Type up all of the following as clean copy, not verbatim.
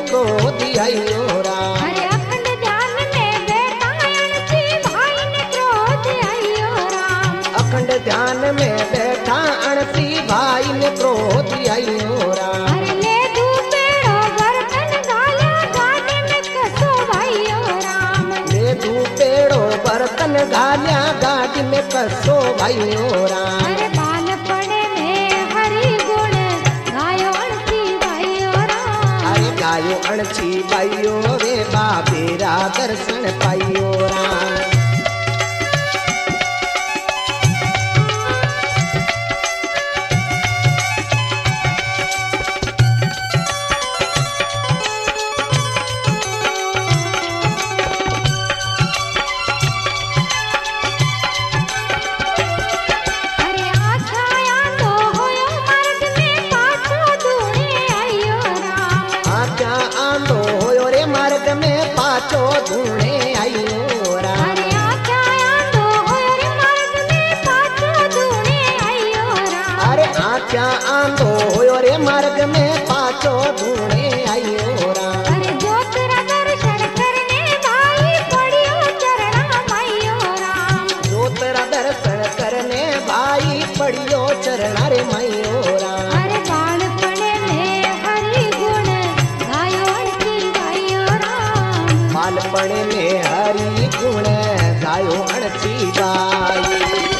क्रोध आयो राम। अरे अखंड ध्यान में बैठा अणसी भाई ने क्रोध आयो राम। अखंड ध्यान में बैठा अणसी भाई ने क्रोध आयो राम। अरे ले धूपेड़ो बर्तन गालिया गाड़ी में कसो भाइयो राम। ले धूपेड़ो बर्तन गालिया गाड़ी में कसो भाइयो राम। अरे बाल पड़े में हरि गुण गायो अणसी भाइयो राम। अरे गायो अणसी भाइयो रे बाबेरा दर्शन पाइयो राम। अरे आछाया तो होयो मार्ग में पाछो धूणे आयो राम। आजा आंदो होयो रे मार्ग में पाछो धूणे आयो राम। अरे आछाया तो होयो रे मार्ग में पाछो धूणे आयो राम। अरे आजा आंदो होयो रे मार्ग में पाछो धूणे आयो राम। अरे ज्योतिरा दर्शन करने भाई पड़ियो चरणा माइयो राम। ज्योतिरा दर्शन करने भाई पड़ियो चरण रे माइयो राम। अरे बालपणे में हरि गुण गायो अणसी भाइयो राम। बालपण में हरि गुण गायो अणसी बाई।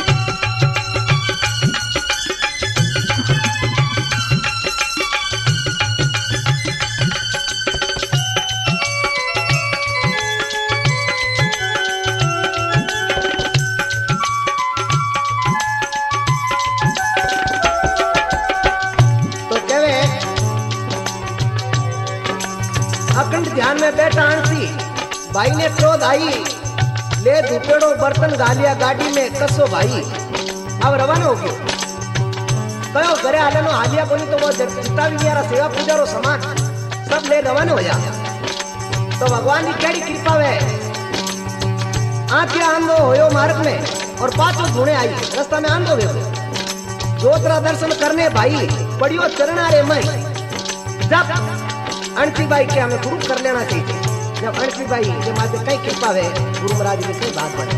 तो कहे अखंड ध्यान में बैठा अणसी भाई ने क्रोध आई। ले धुपेड़ो बर्तन गालिया गाड़ी में कसो भाई। अब रवाना हो गयो। कहो घरे आलेनो हालिया कोनी तो वो जितना भी मेरा सेवा पूजा रो सामान सब ले रवाना हो जा। तो भगवान की केड़ी कृपा वे आंखिया आंधो होयो मार्ग में और पाछो धुणे आई रास्ता में आंधो वे। ज्योतिरा दर्शन करने भाई पड़ियो चरणा रे मई। जब अणसी भाई के हमें गुरु कर लेना चाहिए। जब अणसी भाई के माथे कई कृपा है गुरु महाराज की कई बात बने।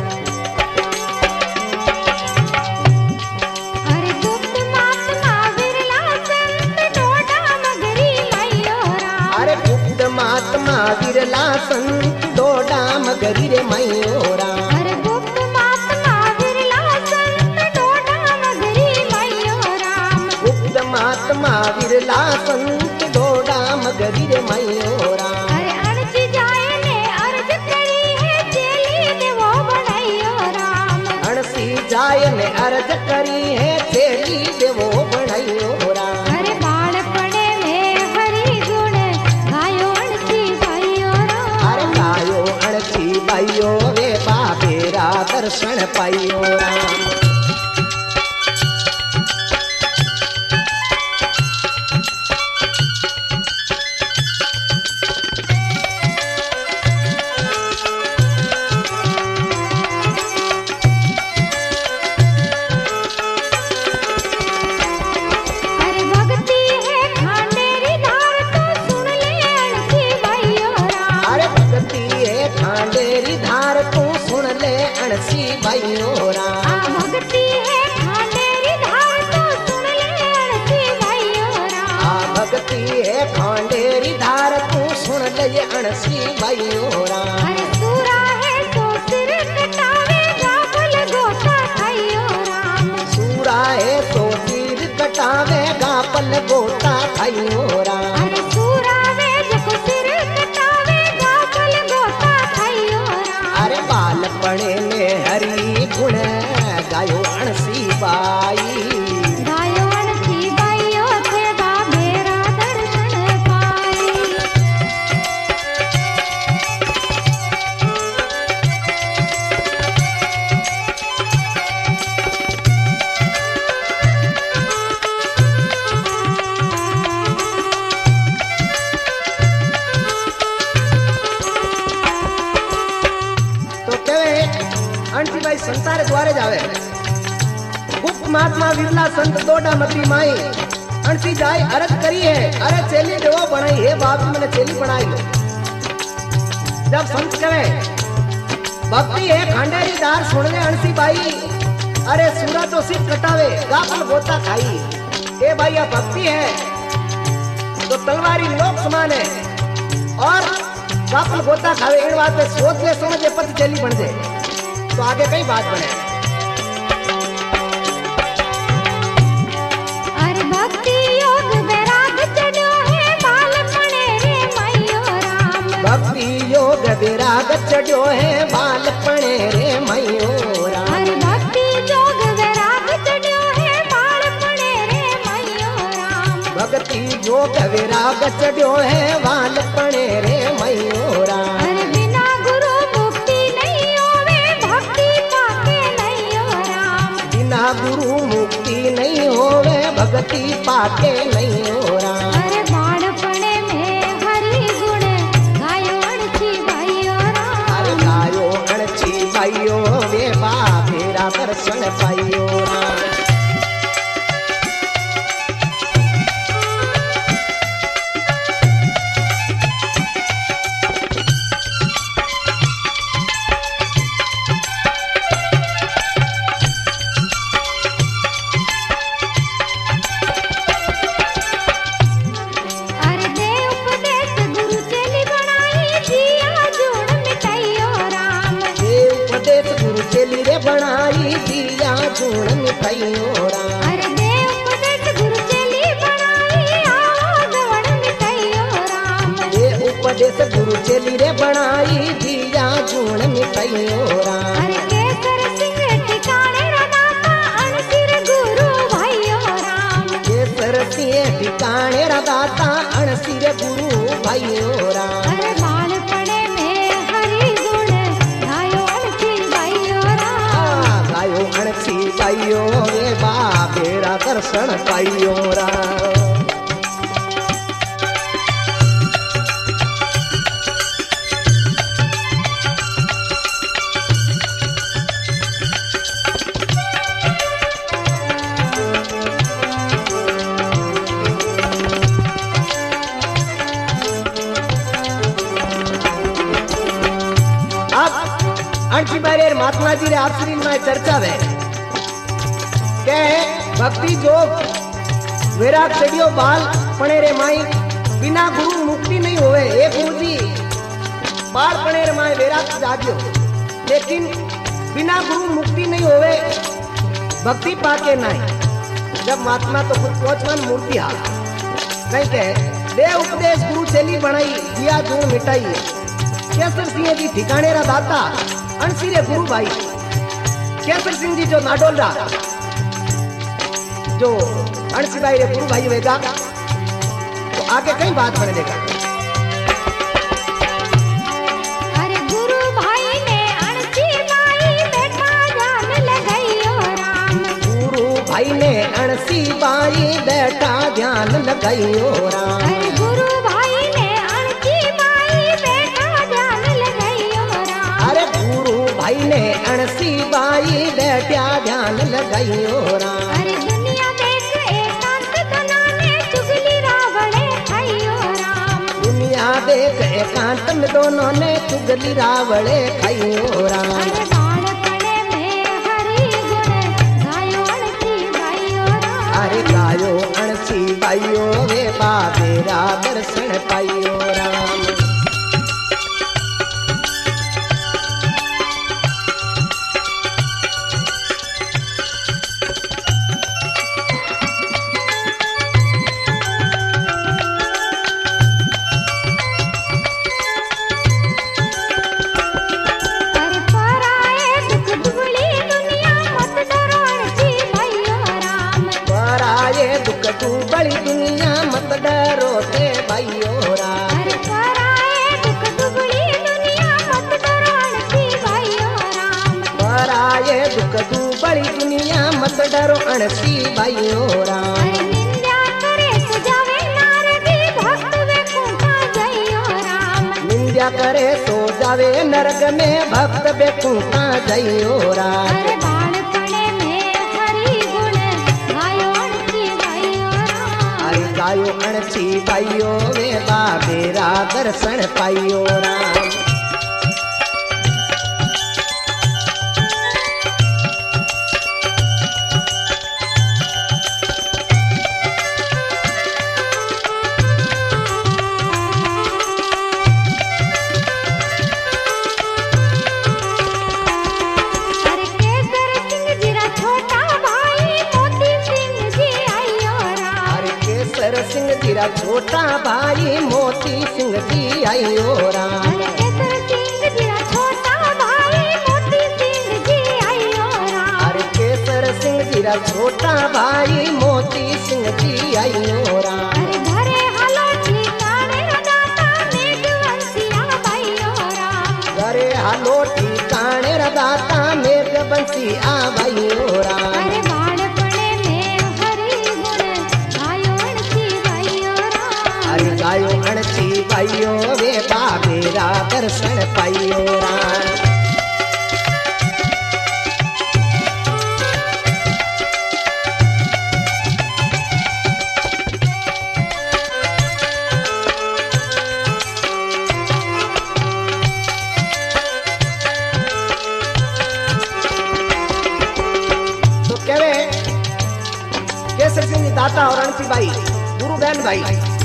अरे गुप्त महात्मा विरला संत डोडा मगरी माइयो राम। अरे गुप्त महात्मा विरला संत डोडा मगरी रे माइयो राम। अरे गुप्त महात्मा विरला संत डोडा मगरी माइयो राम। गुप्त महात्मा विरला संत डोडा मगरी रे माइयो राम। अरे अणसी जाए ने अर्ज करी है चेली देवो बनाइयो राम। अणसी जाय ने अर्ज करी है चेली देवो बनाइयो राम। अरे बालपणे में हरि गुण गायो अणसी भाइयो राम। अरे गायो अणसी भाइयो रे बाबेरा दर्शन पाइयो राम। अरे भक्ति है खांडेरी धार तो सुन ले अणसी भाइयो राम। अरे भक्ति है खांडेरी धार तू सुन ले अणसी भाइयो राम। आ भक्ति है खांडेरी धार तो सुन ले अणसी भाइयो राम। आ भक्ति है खांडेरी धार तू सुन ले अणसी भाइयो राम। अरे सूरा है तो सिर कटावे गाफल गोता खाइयो राम। सूरा है तो तीर कटावे गापल गोता खाइयो राम। अरे सूरा वे जको सिर कटावे गाफल गोता खाइयो राम। अरे बालपणे में हरि गुण गायो अणसी बाई। गायो अणसी भाइयो थे बाबेरा दर्शन पाई। अणसी भाई संसार द्वारे जावे। गुप्त महात्मा विरला संत डोडा मती माई अणसी जाय अरज करी है, अरे चेली देवो बनाई है बाप मैंने चेली बनाई लो। जब संत कहे भक्ति है खंडेरी दार सुन ले अणसी बाई, अरे सूरा तो सिर्फ कटावे गाफल गोता खाई। ए भाई यह भक्ति है तो तलवारी लोक समान है और गाफल गोता खावे। इन बात पे सोच ले समझे पति चेली बन जाए तो आगे कई बात बने। भक्ति योग वैराग चढ़ो है बालपणे रे मैयो राम। भक्ति योग वैराग चढ़ो है बालपणे रे मैयो राम। अरे भक्ति योग वैराग चढ़ो है बालपणे रे मैयो राम। भक्ति योग वैराग चढ़ो है बालपणे रे मैयो राम। अरे बिना गुरु मुक्ति नहीं होवे भक्ति पाके नहीं हो राम। बिना गुरु मुक्ति नहीं होवे भक्ति पाके नहीं हो राम। अरे बाणपणे में हरि गुण गायो अणसी भाइयो राम। अरे गायो अणसी भाइयो वे बाबेरा दर्शन पाइयो राम। बनाई दिया चूड़ मिठाइयों राम। अरे देव उपदेश गुरु चेली बनाई आओ गवण मिठाइयों राम। ये उपदेश गुरु चेली रे बनाई दिया चूड़ मिठाइयों राम। अरे केसर सिंह ठिकाने रदाता अणसिर गुरु भाइयों राम। केसर सिंह ठिकाने रदाता अणसिर गुरु भाइयों राम। अरे बालपणे में हरि गुण गायो अणसी भाइयों राम। गायो अणसी भाइयों वे बाबेरा दर्शन पाइयो राम। अणसी बारे महात्मा जी रे आपसी में चर्चा है के भक्ति जोग वैराग चढ़ियो बाल पणे रे माई बिना गुरु मुक्ति नहीं होवे। एक गुरु जी बाल पणे रे माई वैराग जागियो लेकिन बिना गुरु मुक्ति नहीं होवे भक्ति पाके नहीं। जब महात्मा तो खुद पहुंचवान मूर्ति हाल कहीं के दे उपदेश गुरु चेली बनाई दिया गुण मिटाई। केसर सिंह जी ठिकाने रा दाता अणसी रे गुरु भाई। केसर सिंह जी जो नाडोलरा जो अणसी भाई रे गुरु भाई होगा तो आगे कई बात बने देगा। अरे गुरु भाई ने अणसी भाई बैठा ध्यान लगाइयो राम। गुरु भाई ने अणसी भाई बैठा ध्यान लगाइयो राम। अरे गुरु भाई ने अणसी भाई बैठा ध्यान लगाइयो राम। अरे गुरु भाई ने अणसी भाई बैठा ध्यान लगाइयो राम। अरे दुनिया देख एकांत दोनों ने चुगली रावणे खाइयो राम। दुनिया देख एकांत में दोनों ने चुगली रावणे खाइयो राम। अरे बालपणे में हरि गुण गायो अणसी भाइयो राम। अरे गायो अणसी भाइयो वे बाबेरा दर्शन पाइयो राम। अरे पराए दुख दुबली दुनिया मत डरो अणसी भाइयो राम। पराये दुख तू बड़ी दुनिया मत डरो ते भाइयो राम। अरे पराए दुख दुबली दुनिया मत डरो अणसी भाइयो राम। पराये दुख तू बड़ी दुनिया मत डरो अणसी भाइयो राम। अरे निंदा करे सुजावे नारदी भक्त वे कूटा जइयो राम। निंदा करे सो जावे नरक में भक्त बेकूटा जइयो राम। अरे बालपणे में हरि गुण गायो अणसी भाइयो राम। गायो अणची भाइयो वे बाबेरा दर्शन पाइयो राम। सिंह जीरा छोटा भाई मोती सिंह जी आयो राम। अरे केसर सिंह जीरा छोटा भाई मोती सिंह जी आयो राम। घरे हालो ठिकाने रदाता मेघवंशिया भाइयो राम। घरे हालो ठिकाने रदाता मेघवंशिया भाइयो राम। गायो अणची भाइयो वे बाबेरा दर्शन पाइयो राम। तो कहवे केसर सिंह जी दाता और अणची भाई गुरु बहन भाई।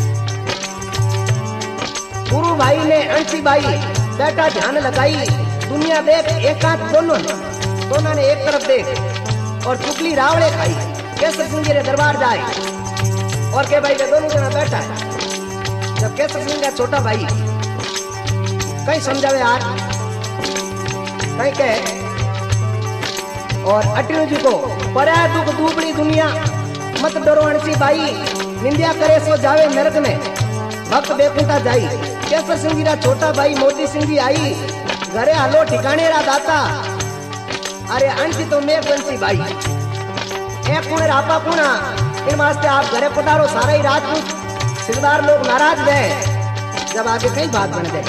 गुरु भाई ने अंशी भाई बेटा ध्यान लगाई दुनिया देख एकांत दोनों ने एक तरफ देख और चुगली रावड़े खाई। केसर सिंह जी ने दरबार जाए और के भाई के दोनों जना बैठा है। जब केसर सिंह का छोटा भाई कहीं समझावे यार कहीं कहे और अटनू जी को परा दुख दूबड़ी दुनिया मत डरो अंशी भाई निंदिया करे सो जावे नरक में भक्त बेकुंठा जाई। केसर सिंह जी रा छोटा भाई मोती सिंह जी आई घरे हालो ठिकाने रा दाता। अरे अंशी तो मैं बंसी भाई एक कुणे रापा कुणा इन वास्ते आप घरे पधारो सारा ही राजपूत सिरदार लोग नाराज गए। जब आगे कई बात बन गई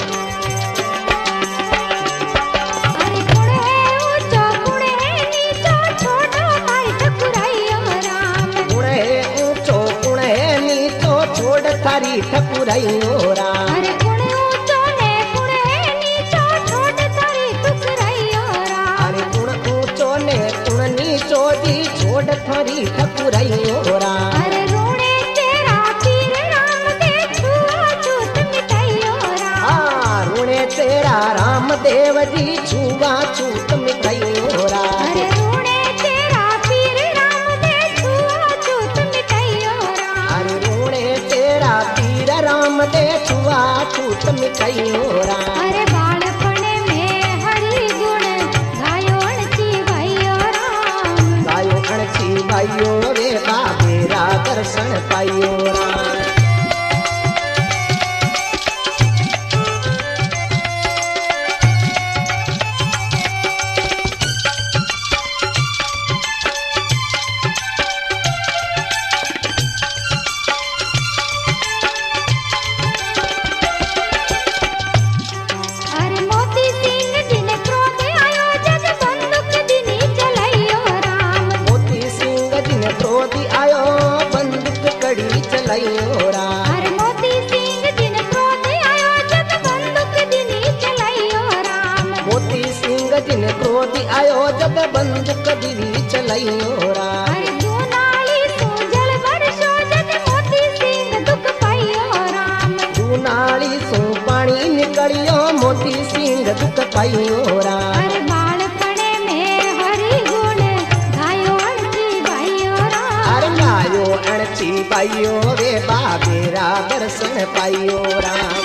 थारी ठकुराइयो राम। अरे कुणे ऊंचो ने कुणे नीचो छोड़ थारी ठकुराइयो राम। अरे कुण ऊंचो ने कुण नीचो दी छोड़ थारी ठकुराइयो राम। अरे रूणे तेरा पीर राम दे छुआ छूत मिठाइयो राम। हाँ रूणे तेरा राम देव जी छुआ छूत मिठाइयो राम। अरे रूणे तेरा पीर राम दे छुआ छूत मिठाइयो राम। अरे रूणे तेरा पीर राम दे छुआ छूत मिठाइयो राम। अरे बालपणे में हरि गुण गायो अणची भाइयो राम। गायो अणची भाइयो रे बाबेरा दर्शन पाइयो राम। अरे मोती सिंह जिन क्रोध आयो जब बंदूक दिनी चलाइयो राम। मोती सिंह जिन क्रोध आयो जब बंदूक दिनी चलाइयो राम। अरे दूनाली सो जल बरसो जब मोती सिंह दुख पाइयो राम। दूनाली सो पानी निकलियो मोती सिंह दुख पाइयो राम। अरे बालपणे में हरि गुण गायो अणची भाइयो राम। अरे गायो अणची भाइयो रे बाबेरा दर्शन पाइयो राम।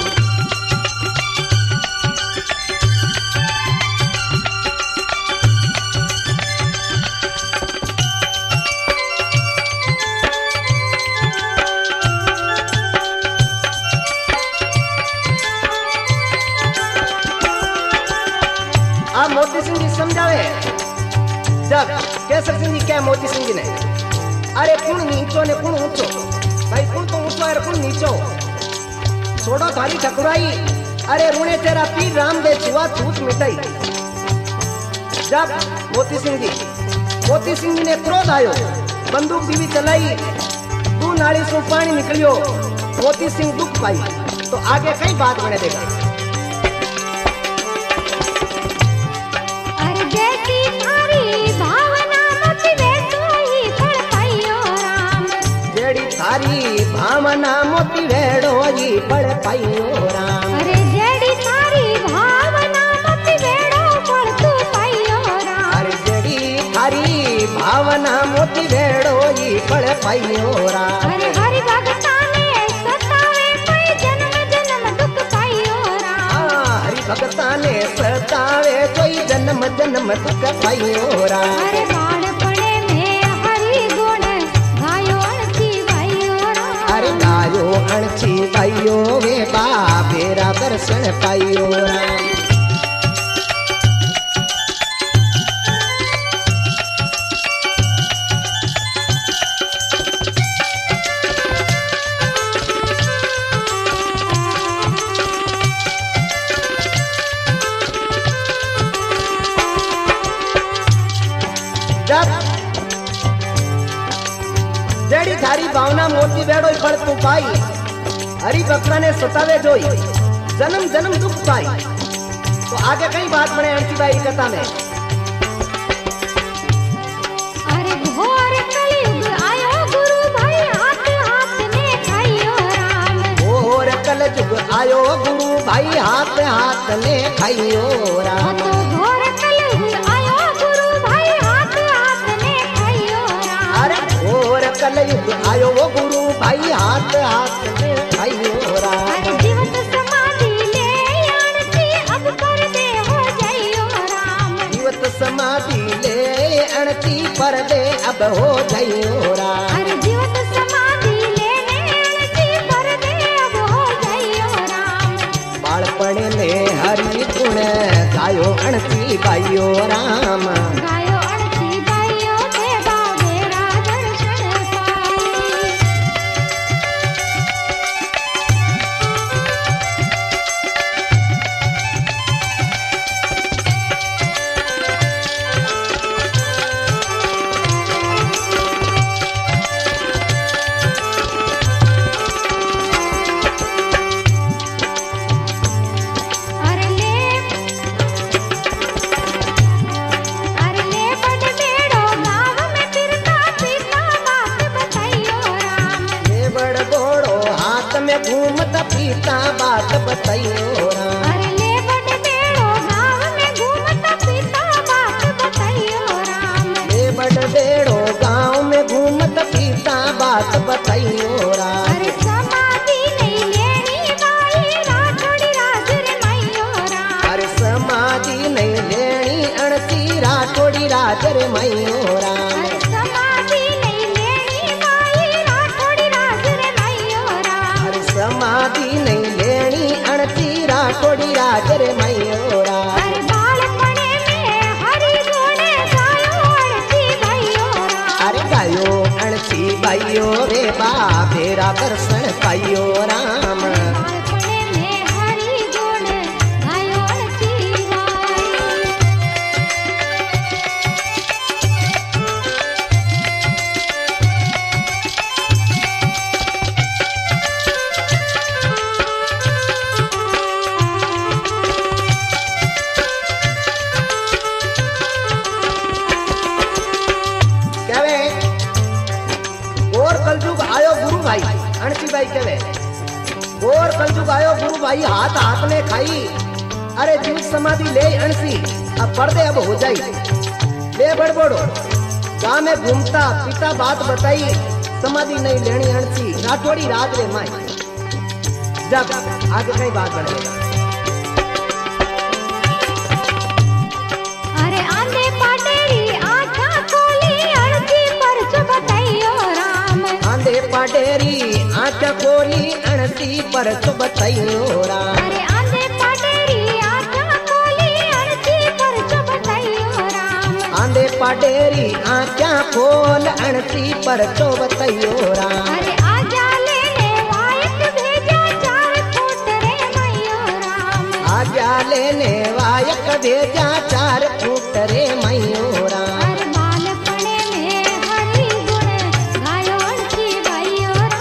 अब मोती सिंह जी समझावे जब केसर सिंह जी क्या मोती सिंह जी ने अरे कुण नीचो ने कुण ऊंचो भाई कुण तो ऊंचो है कुण नीचो छोड़ो थारी ठकुराई। अरे रूणे तेरा पीर राम दे छुआ छूत मिटाई। जब मोती सिंह जी ने क्रोध आयो बंदूक भी चलाई तू नाली सु पानी निकलियो मोती सिंह दुख पाई तो आगे कई बात बने देगा। अरे जैसी थारी भावना मोती वैसो ही फल पाइयो राम। जेड़ी थारी भावना मोती वेड़ो ही फल पाइयो राम। अरे जेड़ी थारी भावना मोती वेड़ो फल तू पाइयो राम। अरे जेड़ी थारी भावना मोती वेड़ो ही फल पाइयो राम। अरे हरि भगता ने सतावे कोई जन्म जन्म दुख पाइयो राम। हरि भगता ने सतावे कोई जन्म जन्म दुख पाइयो राम। अरे बाणपणे में हरि गुण गायो अणची भाइयो राम। अरे गायो अणची भाइयो वे बाबेरा दर्शन पाइयो राम। जेड़ी थारी भावना मोती बेड़ो फल तू पाई हरि भक्ता ने सतावे जोई जन्म जन्म दुख पाई तो आगे कई बात बने अंशी बाई कथा में। अरे घोर कलयुग आयो गुरु भाई हाथ हाथ ने खाइयो राम। घोर कलयुग आयो गुरु भाई हाथ हाथ ने खाइयो राम। तो घोर कलयुग आयो गुरु भाई हाथ हाथ ने खाइयो राम। अरे घोर कलयुग आयो वो गुरु भाई हाथ हाथ ने खाइयो राम। अरे जीवत समाधि ले अणची अब पर दे हो जाइयो राम। जीवत समाधि ले अणची पर दे अब हो जाइयो राम। अरे जीवत समाधि लेने अणची पर दे अब हो जाइयो राम। बालपण में हरि गुण गायो अणसी बाइयो राम। गायो अणची भाइयो दे बाबेरा दर्शन पाई। अरे ले बड़ बेड़ो गाँव में फिरता पीता बात बताइयो राम। ये बड़ बोड़ो हाथ में घूमता पीता बात बताइयो राम। अरे ले बड़ बेड़ो गाँव में घूमता पीता बात बताइयो राम। ये बड़ बेड़ो गाँव में घूमता पीता बात बताइयो राम। अरे समाधि नहीं लेनी बाई राठौड़ी राज रे माइयो राम। अरे समाधि नहीं लेनी अणसी राठौड़ी राज रे माइयो राम। अरे समाधि नहीं लेनी बाई राठौड़ी राज रे माइयो राम। अरे समाधि नहीं लेनी अणसी राठौड़ी राज रे माइयो राम। अरे बालपणे में हरि गुण गायो अणची भाइयो राम। अरे गायो अणसी बाइयो रे बाबेरा दर्शन पाइयो राम। बालपणे में हरि गुण गायो अणची भाई। कहवे और कलयुग आयो गुरु भाई अणसी बाई कहवे और कलयुग आयो गुरु भाई हाथ हाथ में खाई। अरे जीव समाधि ले अणसी अब पर्दे अब हो जाई। ले बड़बड़ो गाँव में घूमता पिता बात बताई समाधि नहीं लेनी अणसी राठौड़ी राज रे माई। जब आगे कई बात बढ़ेगा। अरे आंधे पाटेरी आँखा खोली अणची परच बताइयो राम। आंधे पाटेरी आँख खोली अणसी परच बताइयो राम। अरे आंधे पाटेरी आँखा खोली अणची परच बताइयो राम। आंधे पाटेरी आँख्या खोल अणसी परचो बताइयो राम। अरे आजा लेने वायक भेजा चार फूट रे मैयो राम। आज्ञा लेने वायक भेजा 4 फूट रे मैयो राम। अरे बालपणे में हरि गुण गायो अणची भाइयो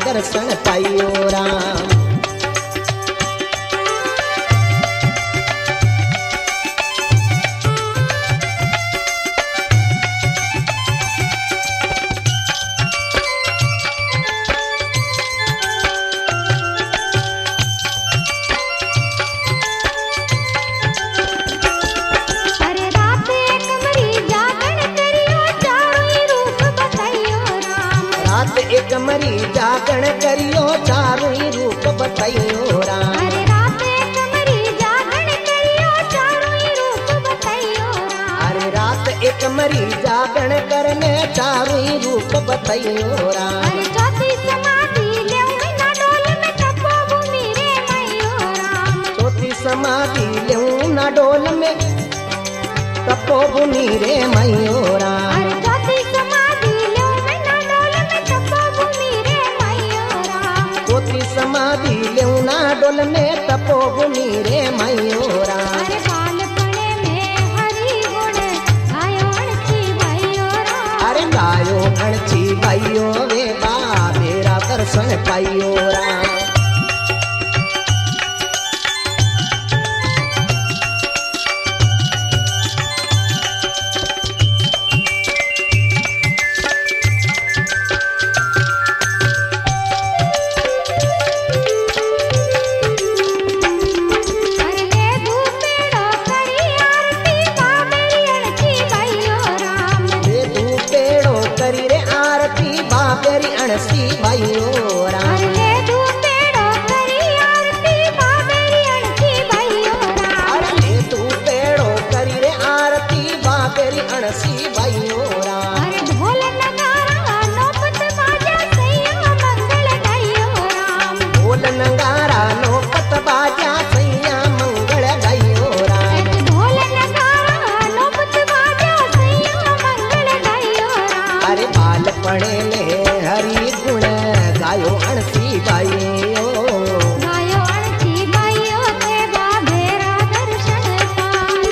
दर्शन पाइयो राम। एक मरी जागण करियो चारों ही रूप बताइयो राम। अरे रात एक मरी जागण करियो चारों ही रूप बताइयो राम। अरे रात एक मरी जागण करने चारों ही रूप बताइयो राम। अरे चौथी समाधि लेऊ ना डोल में तपोभूमि रे मैयो राम। चौथी समाधि लेऊ ना डोल में तपोभूमि रे मैयो राम। अरे चौथी समाधि लेऊ ना डोल में तपोभूमि रे मैयो राम। चौथी समाधि लेऊ ना डोल में तपोभूमि रे मैयो राम। अरे बालपणे में हरि गुण गायो अणची भाइयो राम। अरे गायो अणची भाइयो वे बा मेरा दर्शन पाइयो राम। अणसी भाइयो राम। अरे दू पेड़ो करी आरती बाबेरी अणसी भाइयो राम। अरे तू पेड़ो करी रे आरती बाबेरी अणसी भाइयो राम। अरे ढोल नगारा नौपत बाजा सैया मंगल गाइयो राम। ढोल नगारा नौपत बाजा सैया मंगल गाइयो राम। ढोल नगारा नौपत बाजा सैया मंगल गाइयो राम। अरे बालपणे में हरि गुण गायो अणसी भाइयो। गायो अणसी भाइयो ते बाबेरा दर्शन पाई।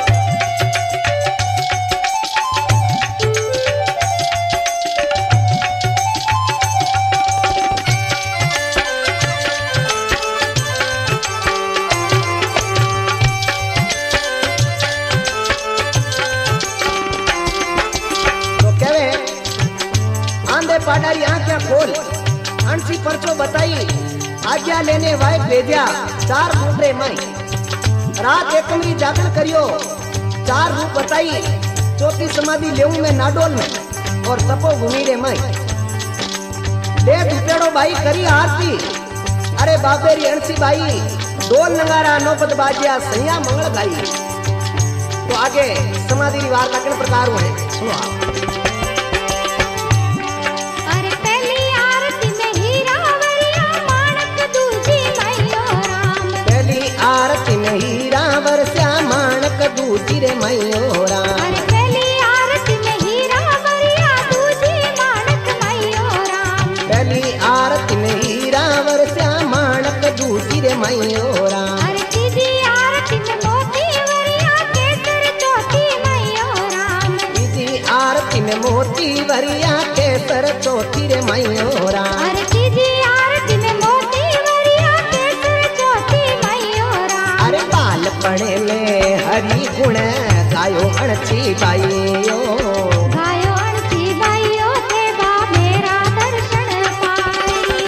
तो कहवे आंधे पाडारी आंखें खोल अणसी परचो बताई आज्ञा लेने वाय भेजा चार फूटरे माई। रात एकमरी जागरण करियो चार रूप बताई चौथी समाधि लेऊ में नाडोल में और तपोभूमि रे माई। ले दुपेड़ो भाई करी आरती अरे बाबेरी अणसी भाई डोल नगारा नौपत बाजिया सैया मंगल गाई। तो आगे समाधि री वार्ता किन प्रकार है सुनो आप। अरे पहली आरती में हीरा वरिया माणक दूजी मैयो राम। पहली आरती में हीरा वर्षा माणक दूजी रे मैयो राम। अरे पहली आरती में हीरा वरिया दूजी माणक मैयो राम। पहली आरती में हीरा वर्षा माणक दूजी रे मैयो राम। अरे तीजी आरती में मोती वरिया केसर चौथी मैयो राम। तीजी आरती में मोती वरिया केसर चौथी रे मैयो राम। अरे तीजी आरती में मोती वरिया केसर चौथी मैयो राम। अरे बालपणे में हरि गुण गायो अणसी भाइयो। गायो अणसी भाइयो ते बाबेरा दर्शन पाई।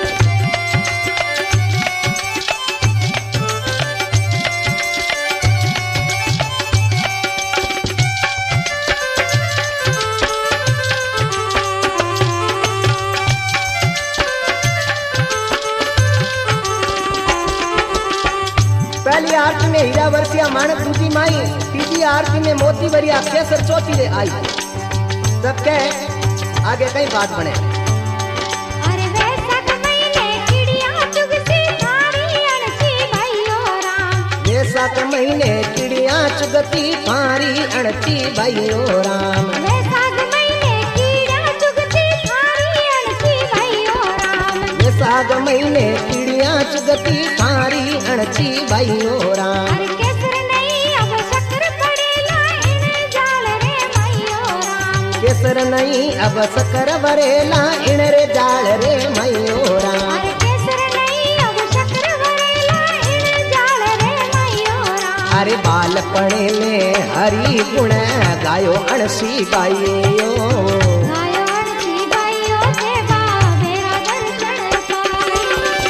पहली आरती में हीरा वर्षिया माणक दूजी माई। तीजी आरती में मोती वरिया केसर चौथी रे आई। तब के आगे कई बात बने। अरे वैशाख महीने चिड़िया चुगती थारी अणसी भाइयो राम। वैशाख महीने चिड़िया चुगती फारी अणसी भाइयो राम। वैशाख महीने चिड़िया चुगती थारी अणसी भाइयो राम। वैशाख महीने चिड़िया चुगती फारी अणसी भाइयो राम। अरे केसर नहीं अब शक्कर पड़ेला इन जाल रे मैयो राम। केसर नहीं अब शक्कर भरेला इन रे जाल रे मयूरा। अरे केसर नहीं अब शक्कर भरेला इन जाल रे मयूरा। अरे बालपणे में हरि गुण गायो अणसी बाइयो। गायो अणसी बाइयो के बाबेरा दर्शन पाई।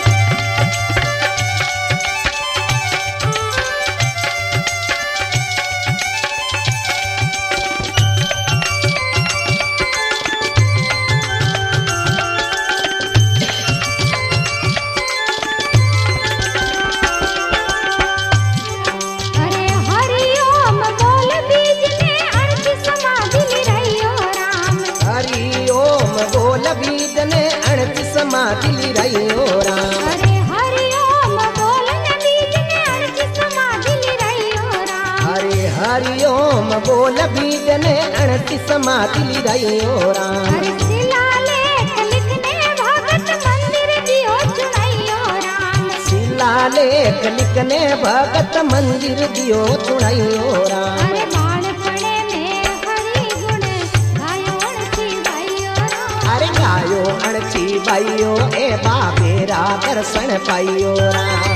अरे हरिओम बोल बीज ने अणसी समाधि रहियो राम। हरि ओम बोल बीज ने अणति समाधि रहियो राम। अरे हरिओम बोल ने बीज ने अणसी समाधि रहियो राम। अरे हरि ओम बोल बीज ने अणति समाधि रहियो राम। अरे शिलालेख लिखने भगत मंदिर दियो चुनैयो राम। शिलालेख लिखने भगत मंदिर दियो चुनैयो राम। अरे बाणपणे में हरि गुण गायो अणसी बाइयो राम। अरे गायो अणची बाइयो ए बाबेरा दर्शन पाइयो राम।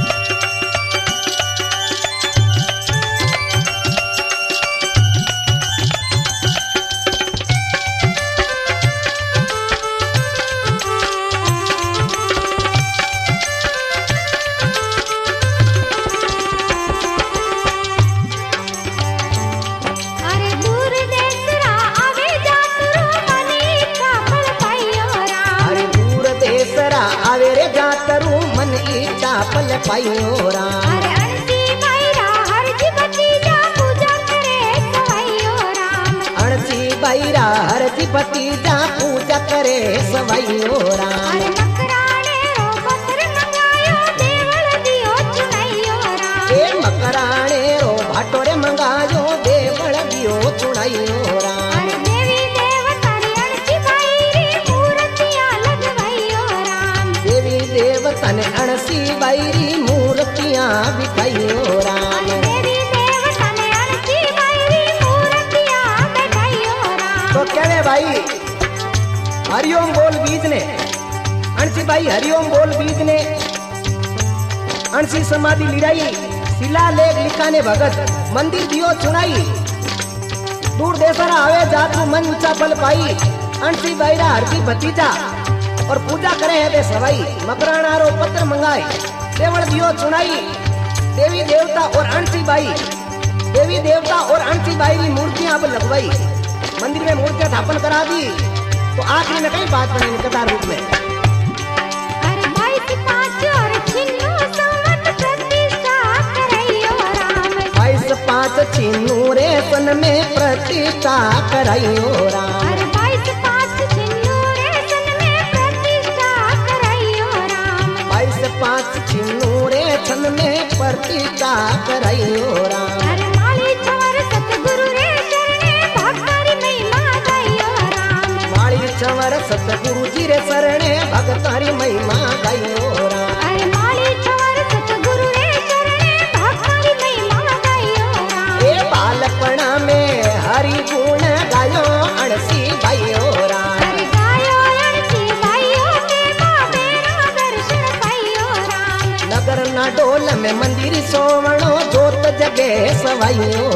अरे दूर देसरा आवे जातरो मनी इच्छा फल पाइयो राम। अरे दूर देसरा आवे रे जातरू मन इच्छा फल पाइयो राम। अरे अणसी बाइरा हरजी भतीजा पूजा करे सवैयो राम। अणसी बाईरा हरजी भतीजा पूजा करे सवैयो राम। अरे मकराणे रो पत्र मंगायो देवल दियो चुनैयो राम। ए मकराणे रो भाटोरे मंगायो देवल दियो चुनैयो राम। अरे देवी देवता री अणसी बाईरी मूर्तियां लगवैयो राम। देवी देवता ने अणसी बाईरी मूर्तियां बिठाइयो राम। अरे देवी देवता ने अणसी बाईरी मूर्तियां बैठाइयो राम। तो कहवे भाई हरिओम बोल बीज ने अणसी भाई हरिओम बोल बीज ने अणसी समाधि लिराई शिलालेख लिखाने भगत मंदिर दियो चुनाई। दूर देसरा आवे जातरू मन ऊंचा फल पाई। अणसी बाईरा हरती भतीजा और पूजा करे है बे सवाई। मकराना रो पत्र मंगाए देवल दियो चुनाई। देवी देवता और अणसी बाई देवी देवता और अणसी बाई की मूर्तियां अब लगवाई। मंदिर में मूर्तियां स्थापन करा दी। तो आखिरी में कई बात बनी कथा रूप में। अरे 22-5 और छिन्नू संवत प्रतिष्ठा करैयो राम। 22-5 छिन्नू रे सन में प्रतिष्ठा कराइयो राम। अरे 22-5 छिन्नू रे सन में प्रतिष्ठा करैयो राम। 22-5 छिन्नू रे सन में प्रतिष्ठा कराइयो राम। अरे माली चवर सतगुरु रे शरणे भक्तारी महिमा गाइयो राम। माली चवर सतगुरु जी रे शरणे भगतारी महिमा गाइयो राम। अरे माली चवर सतगुरु रे शरणे भक्तारी महिमा गाइयो राम। ए बालपणा में हरि गुण गायो अणसी बाइयो राम। अरे गायो अणसी बाइयो के बाबेरा दर्शन पाइयो राम। नगर ना डोल में मंदिर सोवणो जोत जगे सवाइयो